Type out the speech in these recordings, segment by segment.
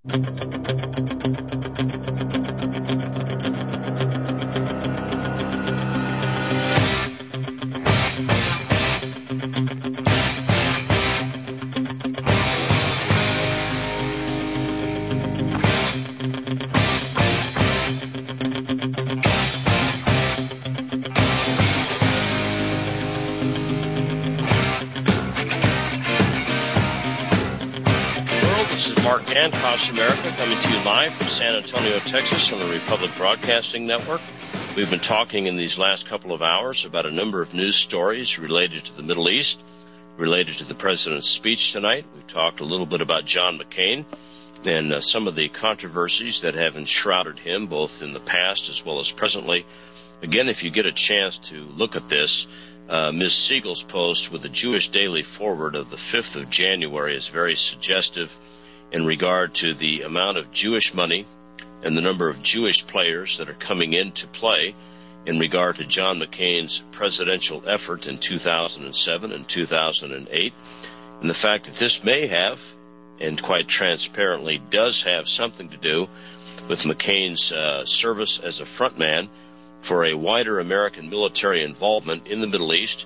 America, coming to you live from San Antonio, Texas on the Republic Broadcasting Network. We've been talking in these last couple of hours about a number of news stories related to the Middle East, related to the President's speech tonight. We've talked a little bit about John McCain and some of the controversies that have enshrouded him, both in the past as well as presently. Again, if you get a chance to look at this, Ms. Siegel's post with the Jewish Daily Forward of the 5th of January is very suggestive in regard to the amount of Jewish money and the number of Jewish players that are coming into play in regard to John McCain's presidential effort in 2007 and 2008, and the fact that this may have, and quite transparently does have, something to do with McCain's service as a frontman for a wider American military involvement in the Middle East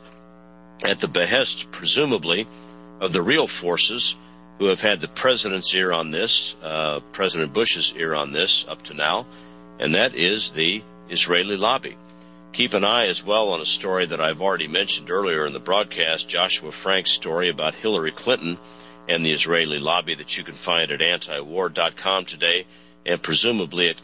at the behest, presumably, of the real forces who have had the president's ear on this, President Bush's ear on this up to now, and that is the Israeli lobby. Keep an eye as well on a story that I've already mentioned earlier in the broadcast, Joshua Frank's story about Hillary Clinton and the Israeli lobby that you can find at antiwar.com today and presumably at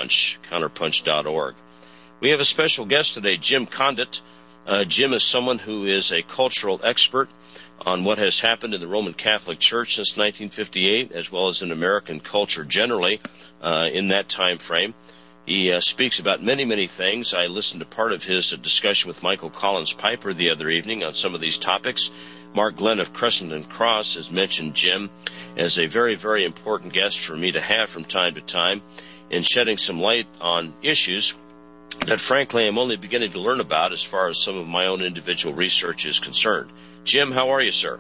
counterpunch.org. We have a special guest today, Jim Condit. Jim is someone who is a cultural expert on what has happened in the Roman Catholic Church since 1958, as well as in American culture generally in that time frame. He speaks about many, many things. I listened to part of his discussion with Michael Collins Piper the other evening on some of these topics. Mark Glenn of Crescent and Cross has mentioned Jim as a very, very important guest for me to have from time to time in shedding some light on issues that, frankly, I'm only beginning to learn about as far as some of my own individual research is concerned. Jim, how are you, sir?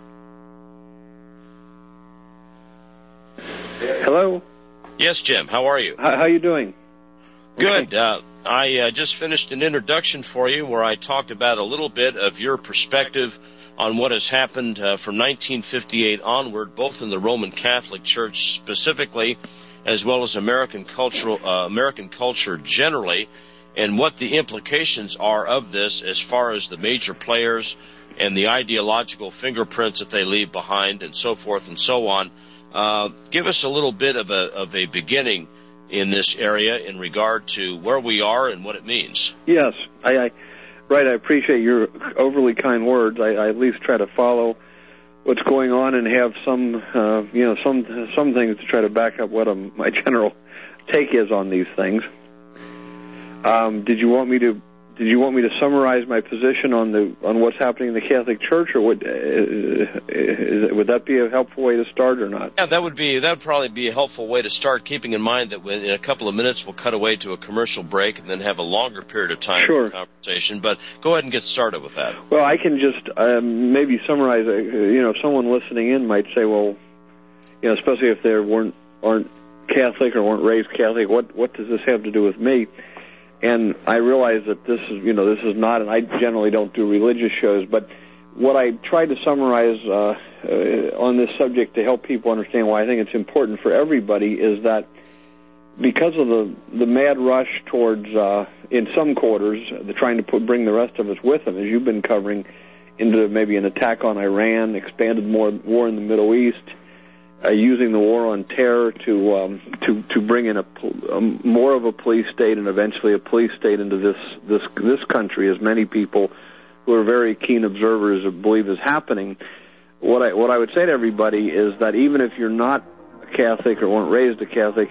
Hello? Yes, Jim, how are you? How are you doing? Good. I just finished an introduction for you where I talked about a little bit of your perspective on what has happened from 1958 onward, both in the Roman Catholic Church specifically, as well as American culture generally, and what the implications are of this as far as the major players and the ideological fingerprints that they leave behind, and so forth and so on. Give us a little bit of a beginning in this area in regard to where we are and what it means. Yes, I appreciate your overly kind words. I at least try to follow what's going on and have some things to try to back up what my general take is on these things. Did you want me to summarize my position on what's happening in the Catholic Church, or would that be a helpful way to start or not? Yeah, that would probably be a helpful way to start, keeping in mind that in a couple of minutes we'll cut away to a commercial break and then have a longer period of time for conversation. But go ahead and get started with that. Well, I can just maybe summarize. If someone listening in might say, well, especially if they aren't Catholic or weren't raised Catholic, what does this have to do with me? And I realize that this is not, and I generally don't do religious shows, but what I tried to summarize on this subject to help people understand why I think it's important for everybody is that because of the mad rush towards, in some quarters, trying to bring the rest of us with them, as you've been covering, into maybe an attack on Iran, expanded war in the Middle East, using the war on terror to bring in more of a police state and eventually a police state into this country, as many people who are very keen observers believe is happening. What I would say to everybody is that even if you're not a Catholic or weren't raised a Catholic,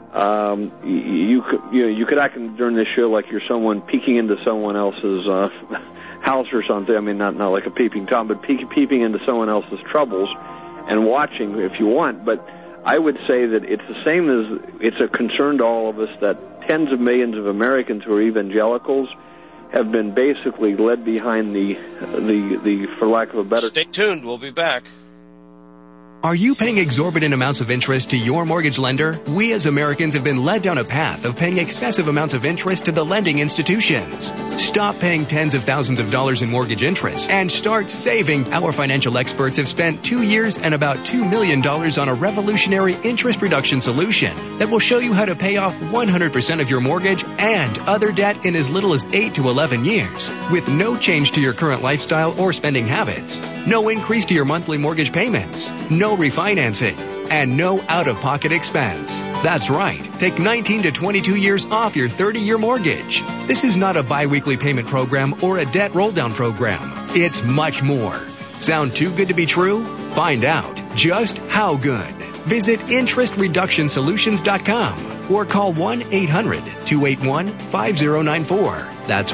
you could act during this show like you're someone peeking into someone else's house or something. I mean, not like a peeping Tom, but peeping into someone else's troubles and watching if you want. But I would say that it's the same as it's a concern to all of us that tens of millions of Americans who are evangelicals have been basically led behind the for lack of a better... Stay tuned. We'll be back. Are you paying exorbitant amounts of interest to your mortgage lender? We as Americans have been led down a path of paying excessive amounts of interest to the lending institutions. Stop paying tens of thousands of dollars in mortgage interest and start saving. Our financial experts have spent 2 years and about $2 million on a revolutionary interest reduction solution that will show you how to pay off 100% of your mortgage and other debt in as little as 8 to 11 years with no change to your current lifestyle or spending habits, no increase to your monthly mortgage payments, no refinancing, and no out-of-pocket expense. That's right. Take 19 to 22 years off your 30-year mortgage. This is not a bi-weekly payment program or a debt roll-down program. It's much more. Sound too good to be true? Find out just how good. Visit interestreductionsolutions.com or call 1-800-281-5094. That's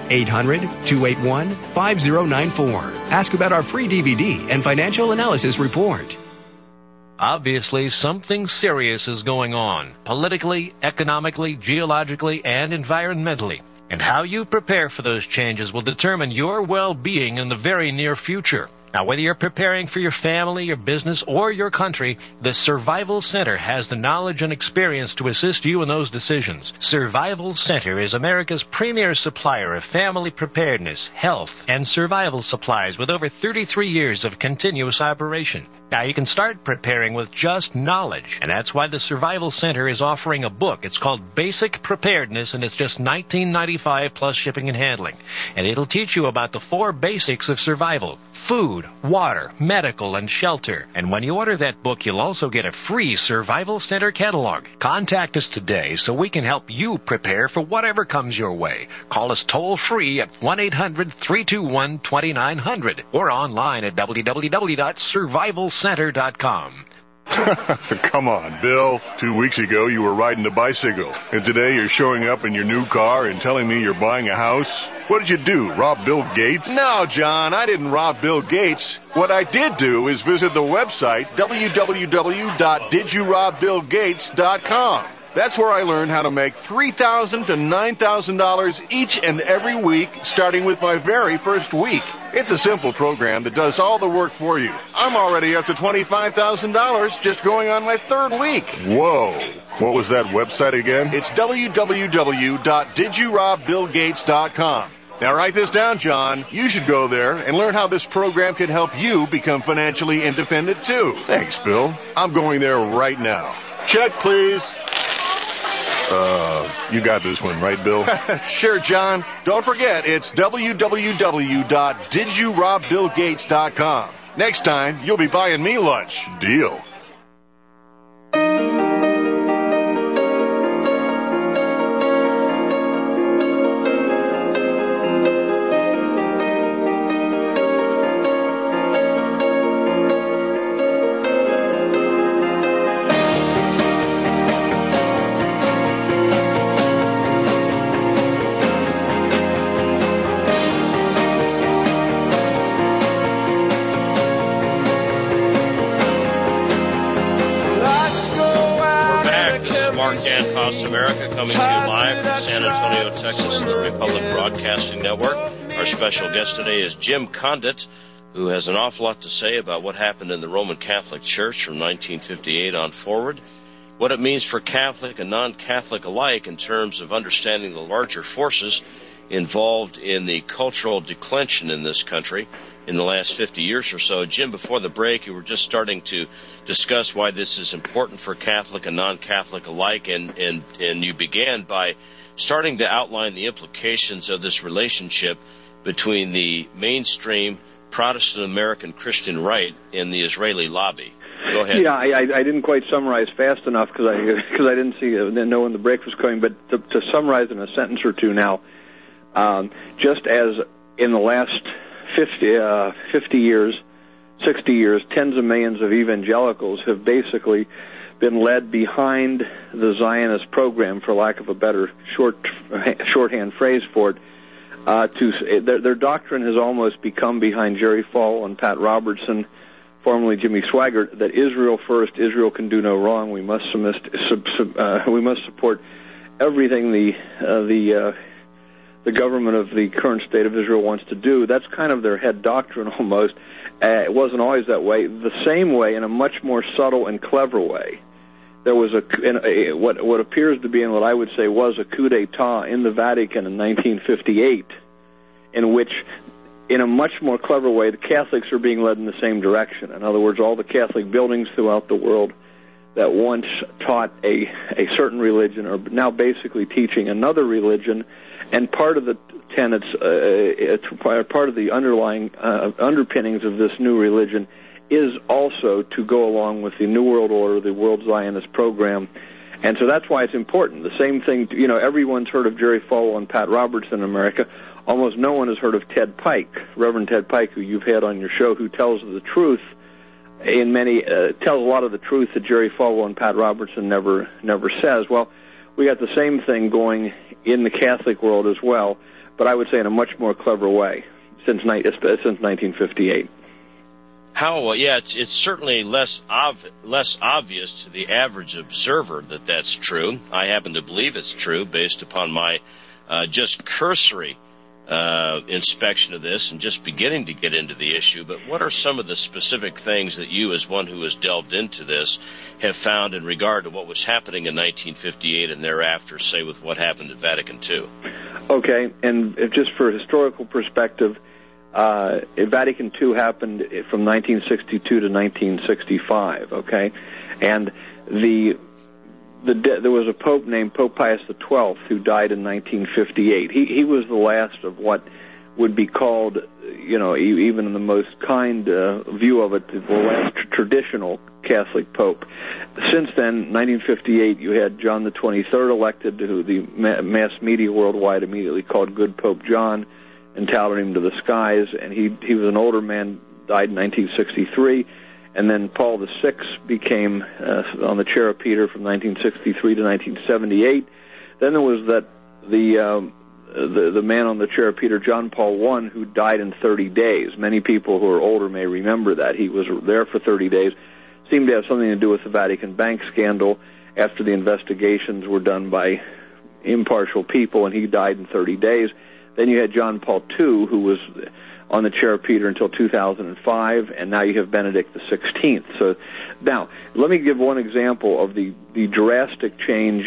1-800-281-5094. Ask about our free DVD and financial analysis report. Obviously, something serious is going on, politically, economically, geologically, and environmentally. And how you prepare for those changes will determine your well-being in the very near future. Now, whether you're preparing for your family, your business, or your country, the Survival Center has the knowledge and experience to assist you in those decisions. Survival Center is America's premier supplier of family preparedness, health, and survival supplies with over 33 years of continuous operation. Now, you can start preparing with just knowledge, and that's why the Survival Center is offering a book. It's called Basic Preparedness, and it's just $19.95 plus shipping and handling. And it'll teach you about the 4 basics of survival: food, water, medical, and shelter. And when you order that book, you'll also get a free Survival Center catalog. Contact us today so we can help you prepare for whatever comes your way. Call us toll-free at 1-800-321-2900 or online at www.survivalcenter.com. Come on, Bill. 2 weeks ago, you were riding a bicycle. And today, you're showing up in your new car and telling me you're buying a house? What did you do, rob Bill Gates? No, John, I didn't rob Bill Gates. What I did do is visit the website, www.didyourobBillGates.com. That's where I learned how to make $3,000 to $9,000 each and every week, starting with my very first week. It's a simple program that does all the work for you. I'm already up to $25,000 just going on my 3rd week. Whoa. What was that website again? It's www.didyourobBillGates.com. Now write this down, John. You should go there and learn how this program can help you become financially independent, too. Thanks, Bill. I'm going there right now. Check, please. You got this one, right, Bill? Sure, John. Don't forget, it's www.didyourobBillGates.com. Next time, you'll be buying me lunch. Deal. America, coming to you live from San Antonio, Texas, on the Republic Broadcasting Network. Our special guest today is Jim Condit, who has an awful lot to say about what happened in the Roman Catholic Church from 1958 on forward, what it means for Catholic and non-Catholic alike in terms of understanding the larger forces involved in the cultural declension in this country in the last 50 years or so. Jim, before the break, you were just starting to discuss why this is important for Catholic and non-Catholic alike, and you began by starting to outline the implications of this relationship between the mainstream Protestant American Christian right and the Israeli lobby. Go ahead. Yeah, I didn't quite summarize fast enough because I didn't know when the break was coming, but to summarize in a sentence or two now, just as in the last 50 years, 60 years, tens of millions of evangelicals have basically been led behind the Zionist program, for lack of a better shorthand phrase for it. Their doctrine has almost become, behind Jerry Falwell and Pat Robertson, formerly Jimmy Swaggart, that Israel first, Israel can do no wrong. We must support everything the government of the current state of Israel wants to do. That's kind of their head doctrine almost. It wasn't always that way. The same way, in a much more subtle and clever way, there was what appears to be, and what I would say was, a coup d'etat in the Vatican in 1958, in which, in a much more clever way, the Catholics are being led in the same direction. In other words, all the Catholic buildings throughout the world that once taught a certain religion are now basically teaching another religion, and part of the tenets, part of the underlying underpinnings of this new religion is also to go along with the New World Order, the World Zionist program. And so that's why it's important. The same thing, everyone's heard of Jerry Falwell and Pat Robertson in America. Almost no one has heard of Ted Pike, Reverend Ted Pike, who you've had on your show, who tells the truth tells a lot of the truth that Jerry Falwell and Pat Robertson never says. Well, we got the same thing going in the Catholic world as well, but I would say in a much more clever way since 1958. How? It's certainly less obvious to the average observer that that's true. I happen to believe it's true based upon my just cursory inspection of this and just beginning to get into the issue. But what are some of the specific things that you, as one who has delved into this, have found in regard to what was happening in 1958 and thereafter, say, with what happened at Vatican II? Okay, and just for historical perspective, Vatican II happened from 1962 to 1965, okay? And there was a pope named Pope Pius XII who died in 1958. He was the last of what would be called, even in the most kind view of it, the last traditional Catholic pope. Since then, 1958, you had John the 23rd elected, who the mass media worldwide immediately called Good Pope John and touted him to the skies. And he was an older man, died in 1963. And then Paul VI became on the chair of Peter from 1963 to 1978. Then there was the man on the chair of Peter, John Paul I, who died in 30 days. Many people who are older may remember that. He was there for 30 days. Seemed to have something to do with the Vatican bank scandal after the investigations were done by impartial people, and he died in 30 days. Then you had John Paul II, who was on the chair of Peter until 2005, and now you have Benedict XVI. So now, let me give one example of the drastic change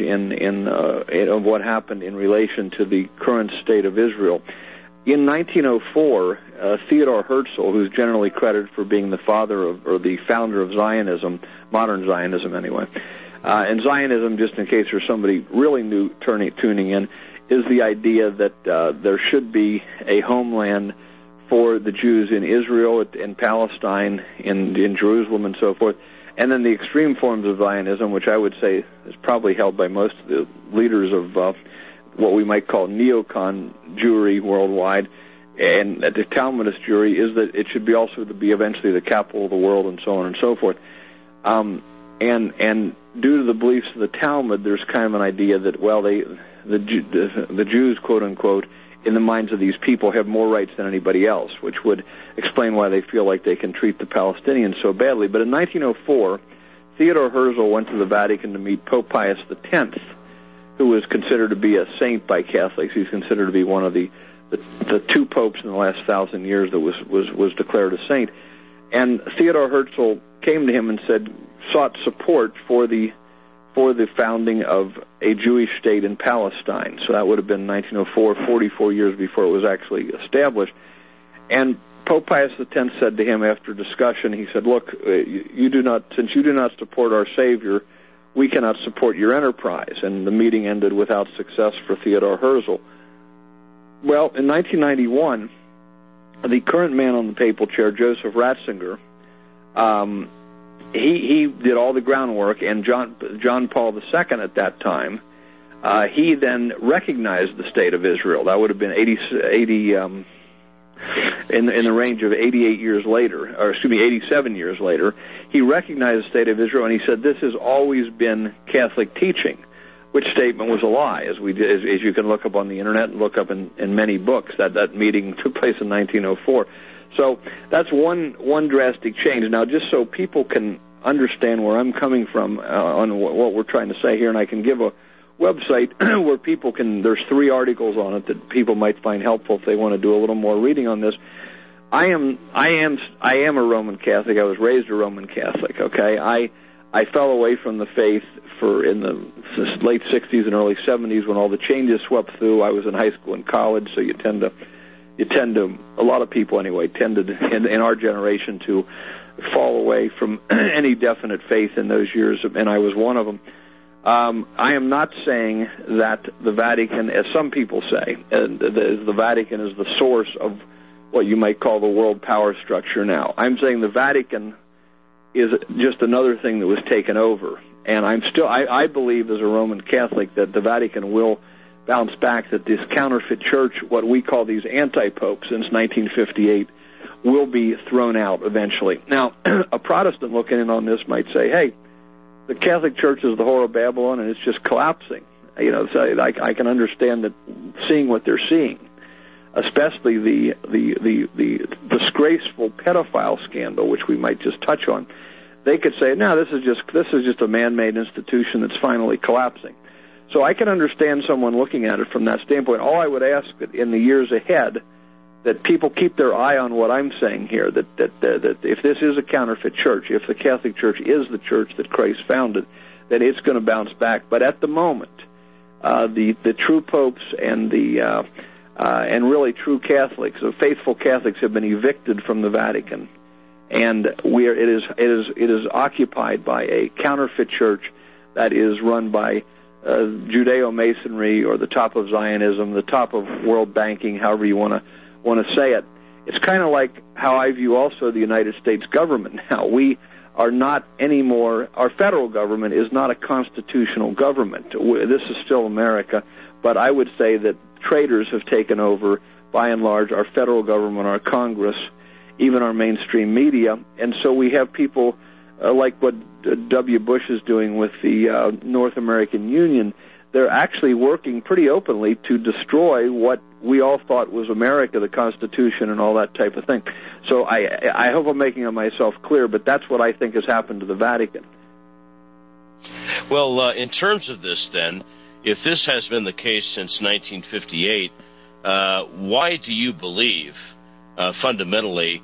of what happened in relation to the current state of Israel. In 1904, Theodor Herzl, who's generally credited for being the father or the founder of Zionism, modern Zionism anyway, and Zionism, just in case there's somebody really new tuning in, is the idea that there should be a homeland for the Jews in Israel, in Palestine, in Jerusalem, and so forth. And then the extreme forms of Zionism, which I would say is probably held by most of the leaders of what we might call neocon Jewry worldwide, and the Talmudist Jewry, is that it should be also to be eventually the capital of the world, and so on and so forth. And due to the beliefs of the Talmud, there's kind of an idea that, well, the Jews, quote unquote, in the minds of these people, have more rights than anybody else, which would explain why they feel like they can treat the Palestinians so badly. But in 1904, Theodor Herzl went to the Vatican to meet Pope Pius X, who was considered to be a saint by Catholics. He's considered to be one of the two popes in the last 1,000 years that was declared a saint. And Theodor Herzl came to him and sought support for the founding of a Jewish state in Palestine. So that would have been 1904, 44 years before it was actually established. And Pope Pius X said to him after discussion, he said, look, since you do not support our Savior, we cannot support your enterprise. And the meeting ended without success for Theodor Herzl. Well, in 1991, the current man on the papal chair, Joseph Ratzinger, he did all the groundwork, and John Paul II at that time, he then recognized the state of Israel. That would have been 80 in the range of 88 years later, or 87 years later. He recognized the state of Israel, and he said, this has always been Catholic teaching, which statement was a lie, as you can look up on the internet and look up in many books. That meeting took place in 1904. So that's one drastic change. Now, just so people can understand where I'm coming from on what we're trying to say here, and I can give a website where people can, there's 3 articles on it that people might find helpful if they want to do a little more reading on this. I am a Roman Catholic. I was raised a Roman Catholic. Okay, I fell away from the faith in the late 60s and early 70s when all the changes swept through. I was in high school and college, so you tend to a lot of people anyway tended in our generation to fall away from any definite faith in those years, and I was one of them. I am not saying that the Vatican, as some people say, the Vatican is the source of what you might call the world power structure now. I'm saying the Vatican is just another thing that was taken over. And I believe as a Roman Catholic that the Vatican will bounce back, that this counterfeit church, what we call these anti-popes since 1958, will be thrown out eventually. Now, a Protestant looking in on this might say, hey, the Catholic Church is the whore of Babylon and it's just collapsing. You know, so I can understand that, seeing what they're seeing, especially the disgraceful pedophile scandal, which we might just touch on. They could say, no, this is just a man-made institution that's finally collapsing. So I can understand someone looking at it from that standpoint. All I would ask that in the years ahead, that people keep their eye on what I'm saying here, that if this is a counterfeit church, if the Catholic Church is the church that Christ founded, that it's going to bounce back. But at the moment, the true popes and really true Catholics, the faithful Catholics, have been evicted from the Vatican. And it is occupied by a counterfeit church that is run by Judeo-Masonry, or the top of Zionism, the top of world banking, however you want to say it. It's kind of like how I view also the United States government now. We are not anymore, our federal government is not a constitutional government. This is still America, but I would say that traitors have taken over, by and large, our federal government, our Congress, even our mainstream media. And so we have people like what W. Bush is doing with the North American Union. They're actually working pretty openly to destroy what we all thought was America, the Constitution, and all that type of thing. So I hope I'm making myself clear, but that's what I think has happened to the Vatican. Well, in terms of this, then, if this has been the case since 1958, why do you believe, fundamentally,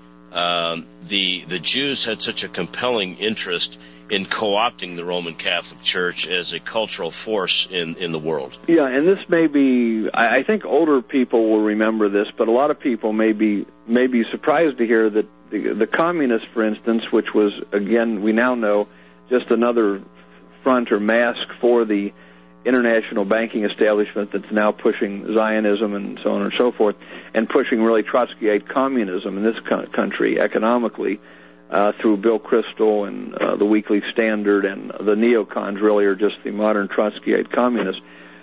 the Jews had such a compelling interest in co-opting the Roman Catholic Church as a cultural force in the world? Yeah, and this may be, I think older people will remember this, but a lot of people may be surprised to hear that the communists, for instance, which was, again, we now know, just another front or mask for the international banking establishment that's now pushing Zionism and so on and so forth, and pushing really Trotskyite communism in this country economically through Bill Kristol and the Weekly Standard, and the neocons really are just the modern Trotskyite communists.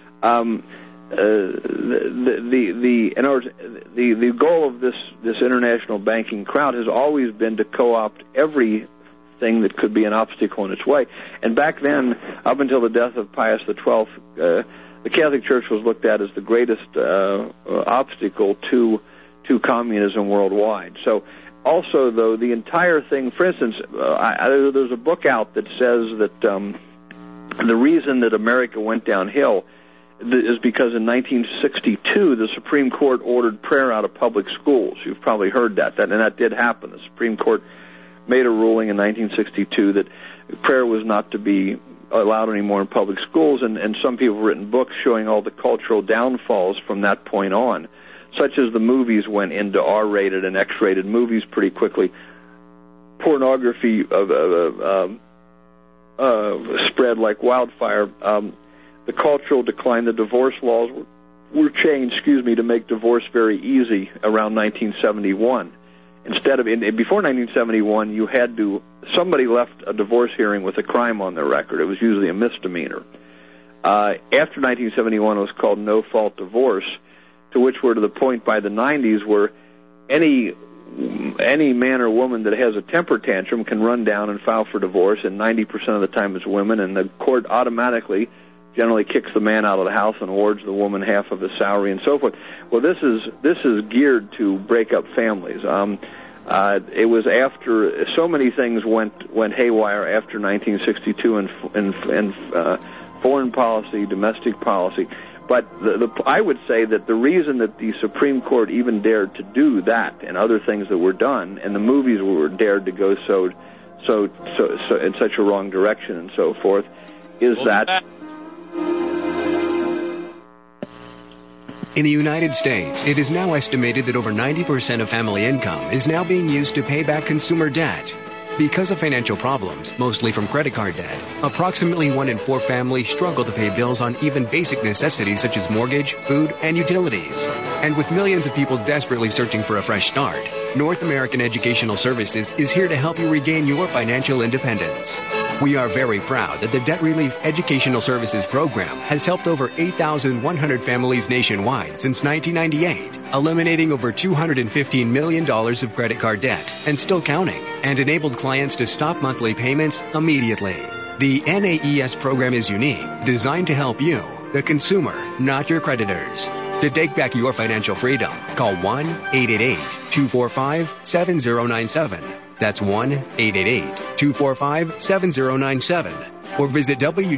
The goal of this international banking crowd has always been to co-opt everything that could be an obstacle in its way. And back then, up until the death of Pius XII, the Catholic Church was looked at as the greatest obstacle to communism worldwide. So, also, though, the entire thing, for instance, there's a book out that says that the reason that America went downhill is because in 1962, the Supreme Court ordered prayer out of public schools. You've probably heard that, and that did happen. The Supreme Court made a ruling in 1962 that prayer was not to be allowed anymore in public schools, and some people have written books showing all the cultural downfalls from that point on, such as the movies went into R-rated and X-rated movies pretty quickly. Pornography spread like wildfire. The cultural decline, the divorce laws were changed, to make divorce very easy around 1971. Instead of, before 1971, you had to, somebody left a divorce hearing with a crime on their record. It was usually a misdemeanor. After 1971, it was called no-fault divorce, to which we're to the point by the 90s where any man or woman that has a temper tantrum can run down and file for divorce, and 90% of the time it's women, and the court automatically generally kicks the man out of the house and awards the woman half of his salary and so forth. Well, this is geared to break up families. It was after so many things went haywire after 1962 in foreign policy, domestic policy. But I would say that the reason that the Supreme Court even dared to do that and other things that were done, and the movies were dared to go so in such a wrong direction and so forth, is that in the United States, it is now estimated that over 90% of family income is now being used to pay back consumer debt. Because of financial problems, mostly from credit card debt, approximately 1 in 4 families struggle to pay bills on even basic necessities such as mortgage, food, and utilities. And with millions of people desperately searching for a fresh start, North American Educational Services is here to help you regain your financial independence. We are very proud that the Debt Relief Educational Services Program has helped over 8,100 families nationwide since 1998, eliminating over $215 million of credit card debt and still counting, and enabled clients to stop monthly payments immediately. The NAES program is unique, designed to help you, the consumer, not your creditors. To take back your financial freedom, call 1-888-245-7097. That's 1-888-245-7097. Or visit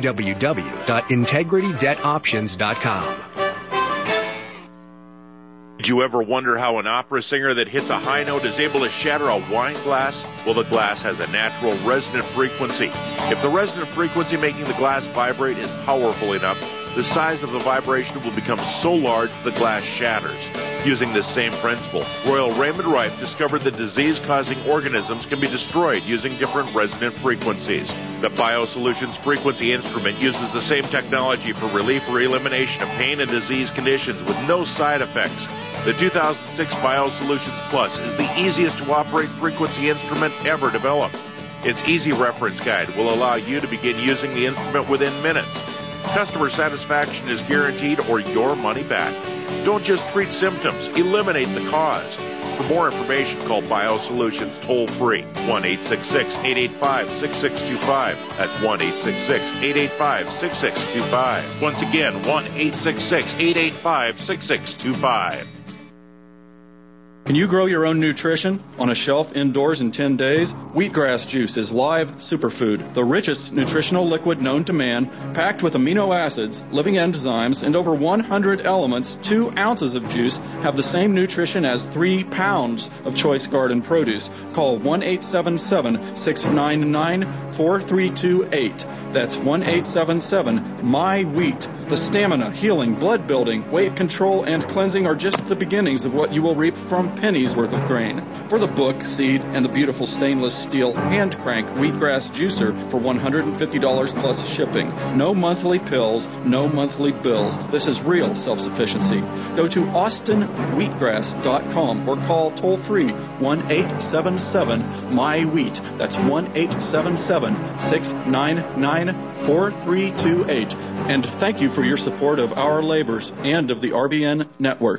www.integritydebtoptions.com. Did you ever wonder how an opera singer that hits a high note is able to shatter a wine glass? Well, the glass has a natural resonant frequency. If the resonant frequency making the glass vibrate is powerful enough, the size of the vibration will become so large the glass shatters. Using this same principle, Royal Raymond Rife discovered that disease-causing organisms can be destroyed using different resonant frequencies. The BioSolutions frequency instrument uses the same technology for relief or elimination of pain and disease conditions with no side effects. The 2006 BioSolutions Plus is the easiest to operate frequency instrument ever developed. Its easy reference guide will allow you to begin using the instrument within minutes. Customer satisfaction is guaranteed or your money back. Don't just treat symptoms, eliminate the cause. For more information, call BioSolutions toll-free, 1-866-885-6625. That's 1-866-885-6625. Once again, 1-866-885-6625. Can you grow your own nutrition on a shelf indoors in 10 days? Wheatgrass juice is live superfood, the richest nutritional liquid known to man, packed with amino acids, living enzymes, and over 100 elements. 2 ounces of juice have the same nutrition as 3 pounds of choice garden produce. Call 1-877-699-4328. That's 1-877-MY-WHEAT. The stamina, healing, blood building, weight control, and cleansing are just the beginnings of what you will reap from pennies worth of grain. For the book, seed, and the beautiful stainless steel hand crank wheatgrass juicer for $150 plus shipping. No monthly pills, no monthly bills. This is real self-sufficiency. Go to austinwheatgrass.com or call toll-free 1-877-MY-WHEAT. That's 1-877-699-4328. And thank you for your support of our labors and of the RBN Network.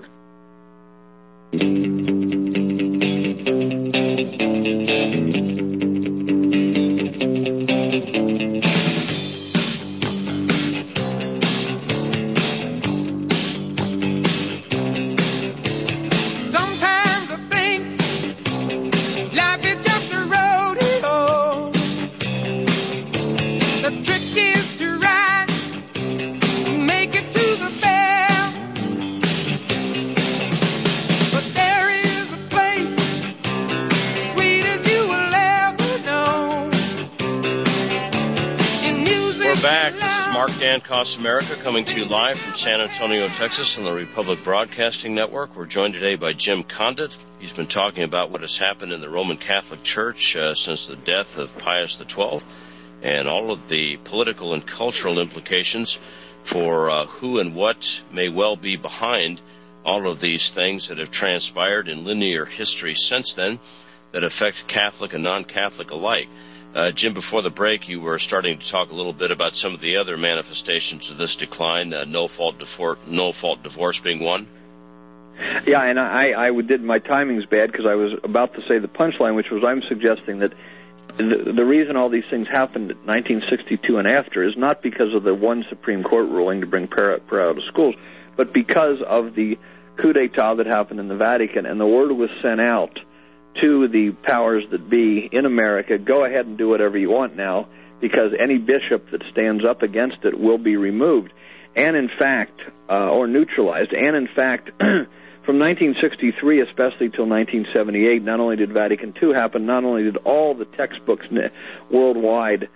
Across America, coming to you live from San Antonio, Texas, on the Republic Broadcasting Network. We're joined today by Jim Condit. He's been talking about what has happened in the Roman Catholic Church since the death of Pius XII and all of the political and cultural implications for who and what may well be behind all of these things that have transpired in linear history since then that affect Catholic and non-Catholic alike. Jim, before the break, you were starting to talk a little bit about some of the other manifestations of this decline, no-fault divorce being one. Yeah, and I did, my timing's bad because I was about to say the punchline, which was I'm suggesting that the reason all these things happened in 1962 and after is not because of the one Supreme Court ruling to bring prayer out of schools, but because of the coup d'etat that happened in the Vatican, and the word was sent out to the powers that be in America, go ahead and do whatever you want now, because any bishop that stands up against it will be removed. and in fact, or neutralized, and in fact, from 1963 especially till 1978, not only did Vatican II happen, not only did all the textbooks worldwide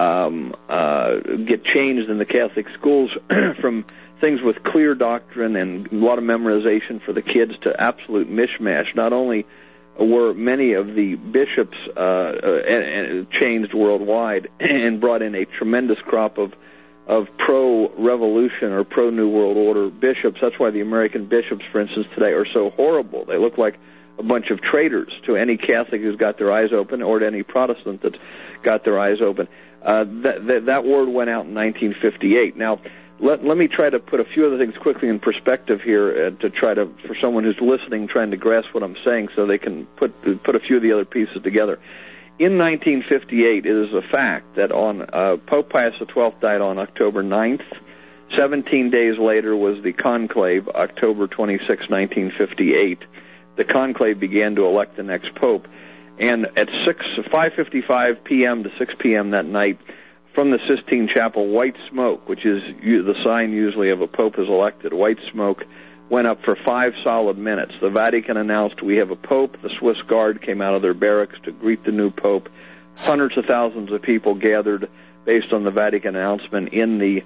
get changed in the Catholic schools from things with clear doctrine and a lot of memorization for the kids to absolute mishmash. Not only were many of the bishops changed worldwide and brought in a tremendous crop of pro-revolution or pro-New World Order bishops. That's why the American bishops, for instance, today are so horrible. They look like a bunch of traitors to any Catholic who's got their eyes open or to any Protestant that's got their eyes open. That word went out in 1958. Now, let me try to put a few other things quickly in perspective here for someone who's listening, trying to grasp what I'm saying so they can put a few of the other pieces together. In 1958, it is a fact that Pope Pius XII died on October 9th. 17 days later was the conclave, October 26, 1958. The conclave began to elect the next pope. And at 5:55 p.m. to 6 p.m. that night, from the Sistine Chapel, white smoke, which is the sign usually of a pope is elected, white smoke went up for 5 solid minutes. The Vatican announced we have a pope. The Swiss Guard came out of their barracks to greet the new pope. Hundreds of thousands of people gathered based on the Vatican announcement in the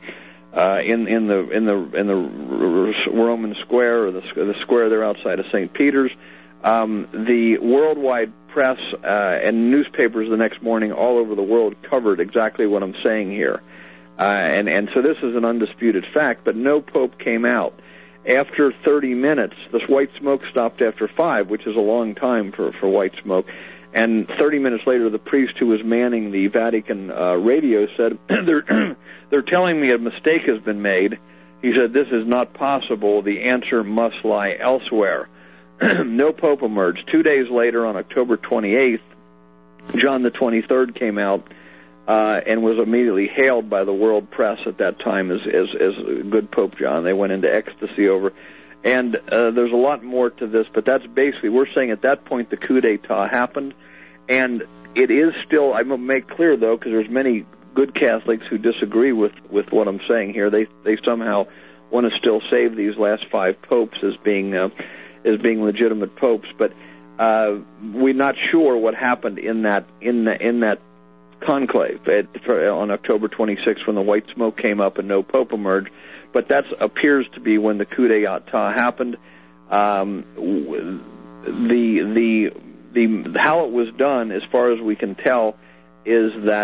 Roman Square, or the square there outside of St. Peter's. The worldwide press and newspapers the next morning all over the world covered exactly what I'm saying here. And so this is an undisputed fact, but no pope came out. After 30 minutes, this white smoke stopped after 5, which is a long time for white smoke. And 30 minutes later, the priest who was manning the Vatican radio said, they're telling me a mistake has been made. He said, this is not possible. The answer must lie elsewhere. No pope emerged. 2 days later, on October 28th, John the 23rd came out and was immediately hailed by the world press at that time as good Pope John. They went into ecstasy over. And there's a lot more to this, but that's basically, we're saying at that point the coup d'etat happened. And it is still, I make clear, though, because there's many good Catholics who disagree with what I'm saying here. They somehow want to still save these last 5 popes as being legitimate popes, but we're not sure what happened in that conclave on October 26th when the white smoke came up and no pope emerged. But that appears to be when the coup d'etat happened. How it was done, as far as we can tell, is that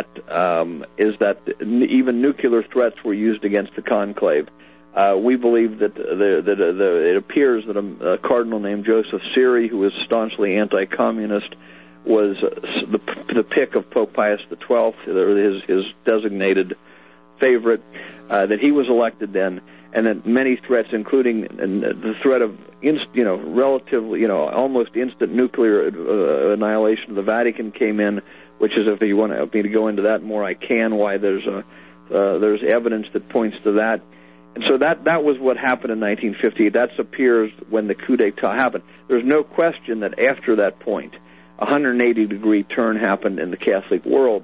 even nuclear threats were used against the conclave. We believe that it appears that a cardinal named Joseph Siri, who was staunchly anti-communist, was the pick of Pope Pius XII, his designated favorite, that he was elected then, and that many threats, including the threat of relatively almost instant nuclear annihilation of the Vatican, came in. Which is, if you want me to go into that more, I can. Why there's evidence that points to that. And so that was what happened in 1950. That appears when the coup d'etat happened. There's no question that after that point, a 180-degree turn happened in the Catholic world.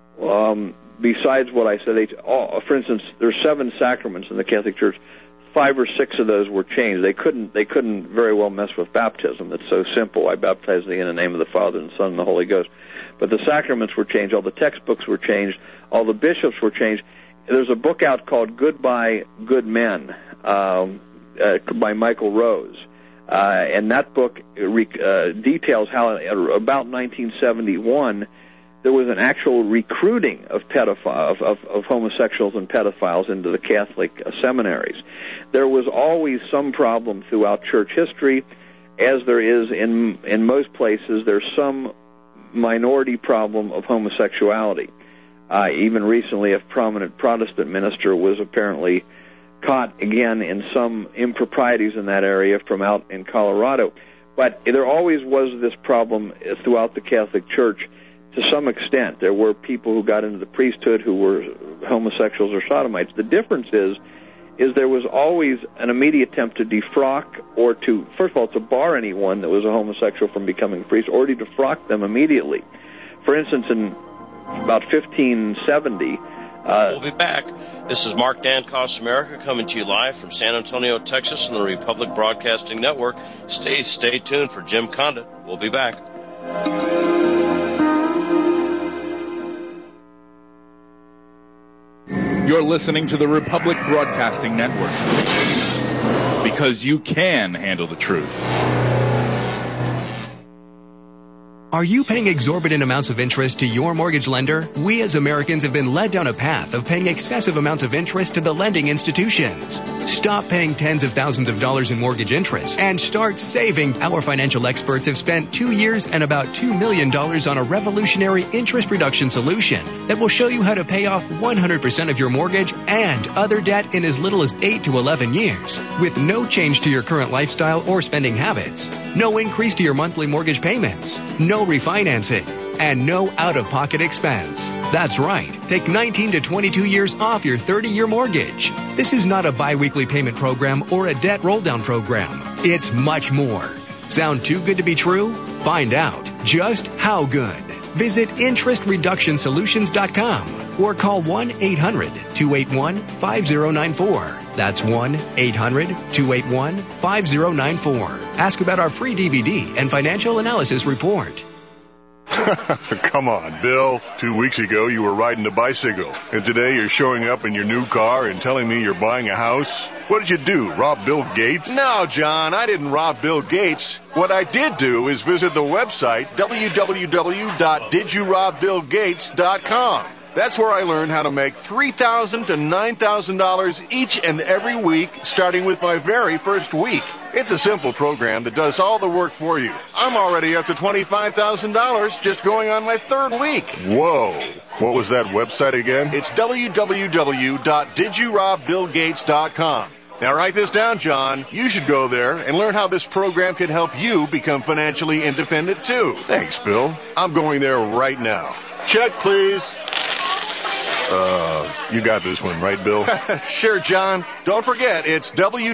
Besides what I said, for instance, there's 7 sacraments in the Catholic Church. 5 or 6 of those were changed. They couldn't very well mess with baptism. It's so simple. I baptize thee in the name of the Father and the Son and the Holy Ghost. But the sacraments were changed. All the textbooks were changed. All the bishops were changed. There's a book out called Goodbye, Good Men by Michael Rose. And that book details how about 1971 there was an actual recruiting of homosexuals and pedophiles into the Catholic seminaries. There was always some problem throughout church history, as there is in most places. There's some minority problem of homosexuality. Even recently, a prominent Protestant minister was apparently caught again in some improprieties in that area from out in Colorado. But there always was this problem throughout the Catholic Church to some extent. There were people who got into the priesthood who were homosexuals or sodomites. The difference is there was always an immediate attempt to defrock or to, first of all, to bar anyone that was a homosexual from becoming a priest, or to defrock them immediately. For instance, in about 1570, We'll be back. This is Mark Dankos America coming to you live from San Antonio, Texas on the Republic Broadcasting Network. Stay tuned for Jim Condit. We'll be back. You're listening to the Republic Broadcasting Network, because you can handle the truth. Are you paying exorbitant amounts of interest to your mortgage lender? We as Americans have been led down a path of paying excessive amounts of interest to the lending institutions. Stop paying tens of thousands of dollars in mortgage interest and start saving. Our financial experts have spent 2 years and about $2 million on a revolutionary interest reduction solution that will show you how to pay off 100% of your mortgage and other debt in as little as 8 to 11 years with no change to your current lifestyle or spending habits, no increase to your monthly mortgage payments, no refinancing, and no out-of-pocket expense. That's right. Take 19 to 22 years off your 30-year mortgage. This is not a bi-weekly payment program or a debt roll-down program. It's much more. Sound too good to be true? Find out just how good. Visit interestreductionsolutions.com or call 1-800-281-5094. That's 1-800-281-5094. Ask about our free DVD and financial analysis report. Come on, Bill. 2 weeks ago, you were riding a bicycle. And today, you're showing up in your new car and telling me you're buying a house? What did you do, rob Bill Gates? No, John, I didn't rob Bill Gates. What I did do is visit the website, www.didyourobBillGates.com. That's where I learned how to make $3,000 to $9,000 each and every week, starting with my very first week. It's a simple program that does all the work for you. I'm already up to $25,000 just going on my third week. Whoa. What was that website again? It's www.didyourobBillGates.com. Now write this down, John. You should go there and learn how this program can help you become financially independent, too. Thanks, Bill. I'm going there right now. Check, please. You got this one, right, Bill? Sure, John. Don't forget, it's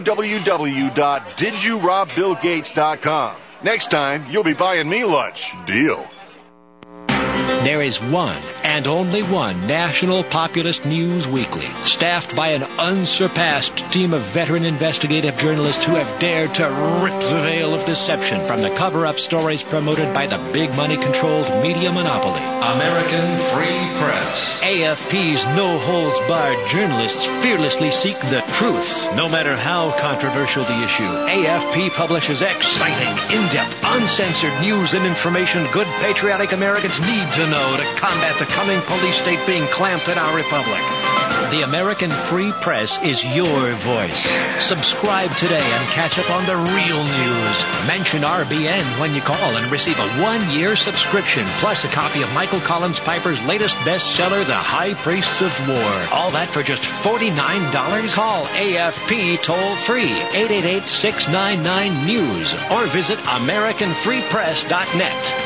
www.didyourobBillGates.com. Next time, you'll be buying me lunch. Deal. There is one and only one National Populist News Weekly, staffed by an unsurpassed team of veteran investigative journalists who have dared to rip the veil of deception from the cover-up stories promoted by the big money-controlled media monopoly. American Free Press. AFP's no-holds-barred journalists fearlessly seek the truth, no matter how controversial the issue. AFP publishes exciting, in-depth, uncensored news and information good patriotic Americans need to know to combat the coming police state being clamped in our republic. The American Free Press is your voice. Subscribe today and catch up on the real news. Mention RBN when you call and receive a 1-year subscription, plus a copy of Michael Collins Piper's latest bestseller, The High Priests of War. All that for just $49? Call AFP toll-free, 888-699-NEWS, or visit AmericanFreePress.net.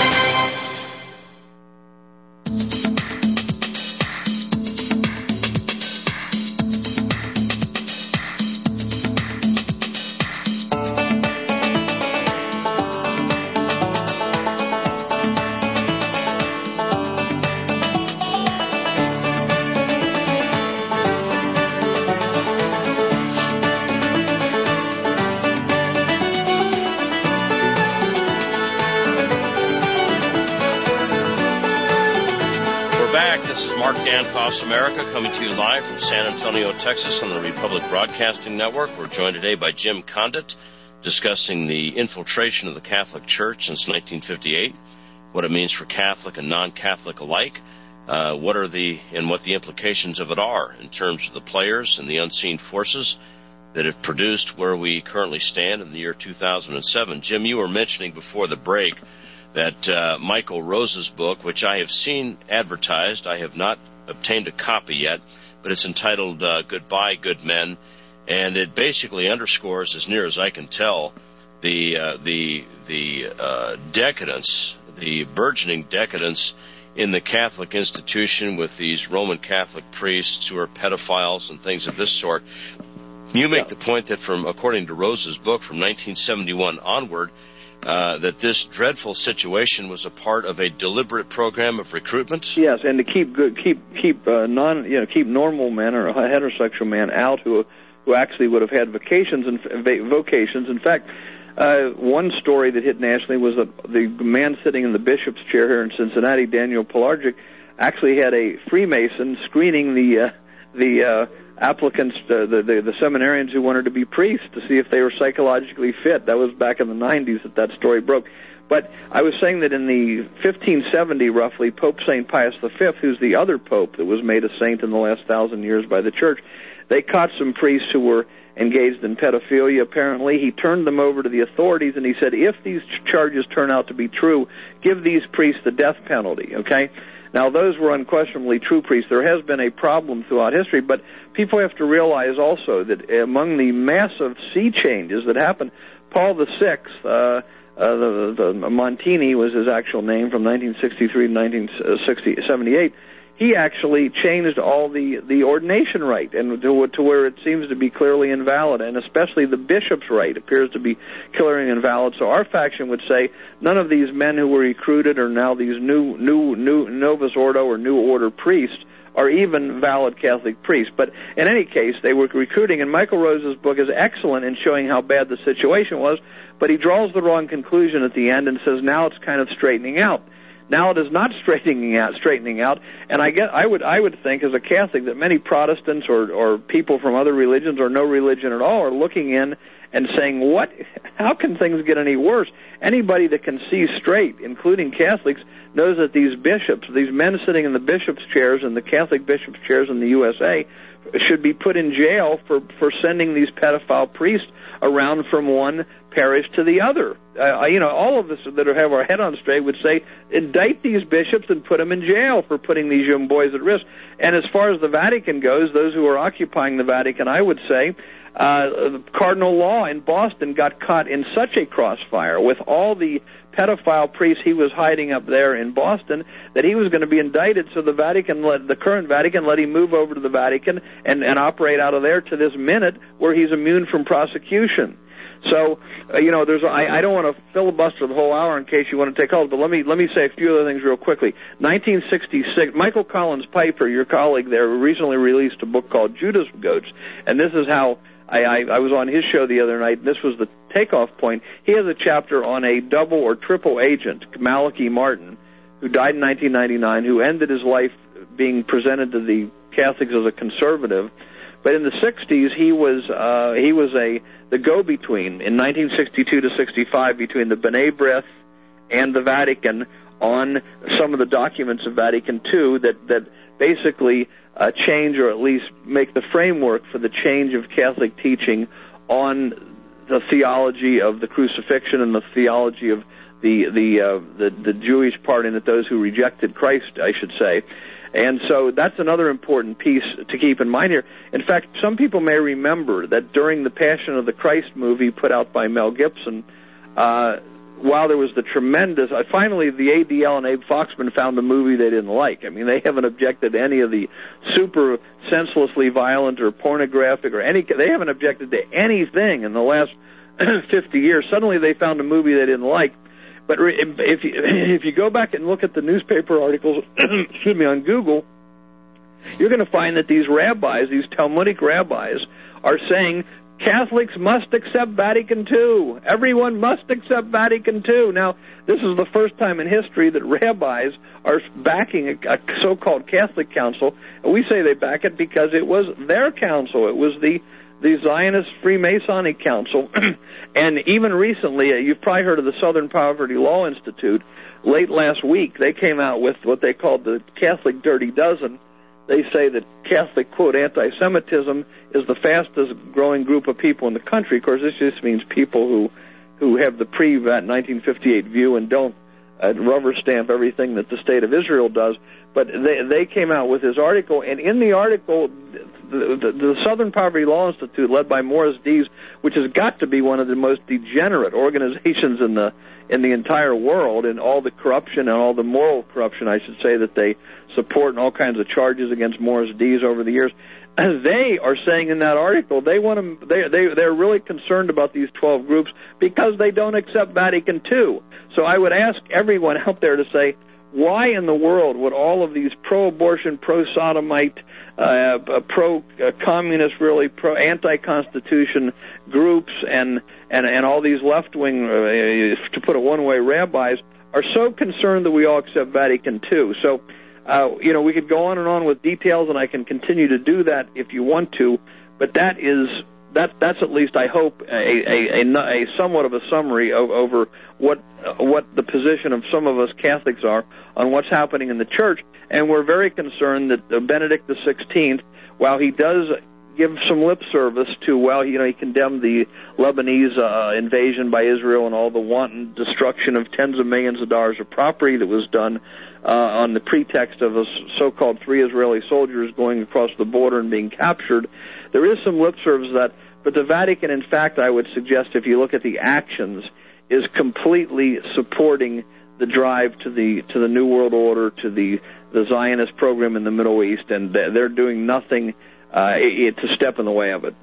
America coming to you live from San Antonio, Texas on the Republic Broadcasting Network. We're joined today by Jim Condit discussing the infiltration of the Catholic Church since 1958, what it means for Catholic and non-Catholic alike, what the implications of it are in terms of the players and the unseen forces that have produced where we currently stand in the year 2007. Jim, you were mentioning before the break that Michael Rose's book, which I have seen advertised, I have not obtained a copy yet, but it's entitled Goodbye, Good Men, and it basically underscores, as near as I can tell, the decadence, the burgeoning decadence in the Catholic institution with these Roman Catholic priests who are pedophiles and things of this sort. You make the point that according to Rose's book, from 1971 onward, that this dreadful situation was a part of a deliberate program of recruitment? Yes, and to keep normal men or heterosexual men out who actually would have had vocations. In fact, one story that hit nationally was that the man sitting in the bishop's chair here in Cincinnati, Daniel Pilarczyk, actually had a Freemason screening the applicants, the seminarians who wanted to be priests, to see if they were psychologically fit. That was back in the 90s that story broke. But I was saying that in the 1570, roughly, Pope St. Pius V, who's the other pope that was made a saint in the last 1,000 years by the church, they caught some priests who were engaged in pedophilia, apparently. He turned them over to the authorities, and he said, if these charges turn out to be true, give these priests the death penalty, okay? Now, those were unquestionably true priests. There has been a problem throughout history, but people have to realize also that among the massive sea changes that happened, Paul VI, the Montini was his actual name, from 1963 to 1978, he actually changed all the ordination rite, and to where it seems to be clearly invalid, and especially the bishop's rite appears to be clearly invalid. So our faction would say none of these men who were recruited are now these new Novus Ordo or New Order priests are even valid Catholic priests. But in any case, they were recruiting, and Michael Rose's book is excellent in showing how bad the situation was, but he draws the wrong conclusion at the end and says now it's kind of straightening out. Now it is not straightening out, and I would think as a Catholic that many Protestants or people from other religions or no religion at all are looking in and saying, how can things get any worse? Anybody that can see straight, including Catholics, knows that these bishops, these men sitting in the bishops' chairs and the Catholic bishops' chairs in the USA, should be put in jail for sending these pedophile priests around from one parish to the other. All of us that have our head on straight would say, indict these bishops and put them in jail for putting these young boys at risk. And as far as the Vatican goes, those who are occupying the Vatican, I would say, Cardinal Law in Boston got caught in such a crossfire with all the pedophile priests he was hiding up there in Boston that he was going to be indicted. So the current Vatican let him move over to the Vatican and operate out of there to this minute, where he's immune from prosecution. So, I don't want to filibuster the whole hour in case you want to take calls, but let me say a few other things real quickly. 1966, Michael Collins Piper, your colleague there, recently released a book called Judas Goats, and this is how I was on his show the other night, and this was the takeoff point. He has a chapter on a double or triple agent, Malachi Martin, who died in 1999, who ended his life being presented to the Catholics as a conservative. But in the 60s, he was the go-between in 1962 to 65 between the B'nai B'rith and the Vatican on some of the documents of Vatican II that basically change, or at least make the framework for the change of Catholic teaching on the theology of the crucifixion and the theology of the Jewish part in it, those who rejected Christ, I should say. And so that's another important piece to keep in mind here. In fact, some people may remember that during the Passion of the Christ movie put out by Mel Gibson, while there was the tremendous... finally, the ADL and Abe Foxman found a movie they didn't like. I mean, they haven't objected to any of the super senselessly violent or pornographic or any... They haven't objected to anything in the last 50 years. Suddenly they found a movie they didn't like. But if you go back and look at the newspaper articles, excuse me, on Google, you're going to find that these rabbis, these Talmudic rabbis, are saying Catholics must accept Vatican II. Everyone must accept Vatican II. Now, this is the first time in history that rabbis are backing a so-called Catholic council. And we say they back it because it was their council. It was the Zionist Freemasonic Council. And even recently, you've probably heard of the Southern Poverty Law Institute. Late last week, they came out with what they called the Catholic Dirty Dozen. They say that Catholic, quote, anti-Semitism is the fastest growing group of people in the country. Of course, this just means people who have the pre-1958 view and don't rubber stamp everything that the State of Israel does. But they came out with this article, and in the article, the Southern Poverty Law Institute, led by Morris Dees, which has got to be one of the most degenerate organizations in the entire world, and all the corruption and all the moral corruption, I should say, that they support, and all kinds of charges against Morris Dees over the years. they are saying in that article they're really concerned about these 12 groups because they don't accept Vatican II. So I would ask everyone out there to say, why in the world would all of these pro-abortion, pro-sodomite, pro-communist, really pro-anti-constitution groups and all these left-wing, to put it one way, rabbis are so concerned that we all accept Vatican II? So, we could go on and on with details, and I can continue to do that if you want to, but that's at least, I hope, a somewhat of a summary over what the position of some of us Catholics are on what's happening in the Church. And we're very concerned that Benedict XVI, while he does give some lip service to, he condemned the Lebanese invasion by Israel and all the wanton destruction of tens of millions of dollars of property that was done on the pretext of a so-called 3 Israeli soldiers going across the border and being captured. There is some lip service to that, but the Vatican, in fact, I would suggest, if you look at the actions, is completely supporting the drive to the New World Order, to the Zionist program in the Middle East, and they're doing nothing to step in the way of it.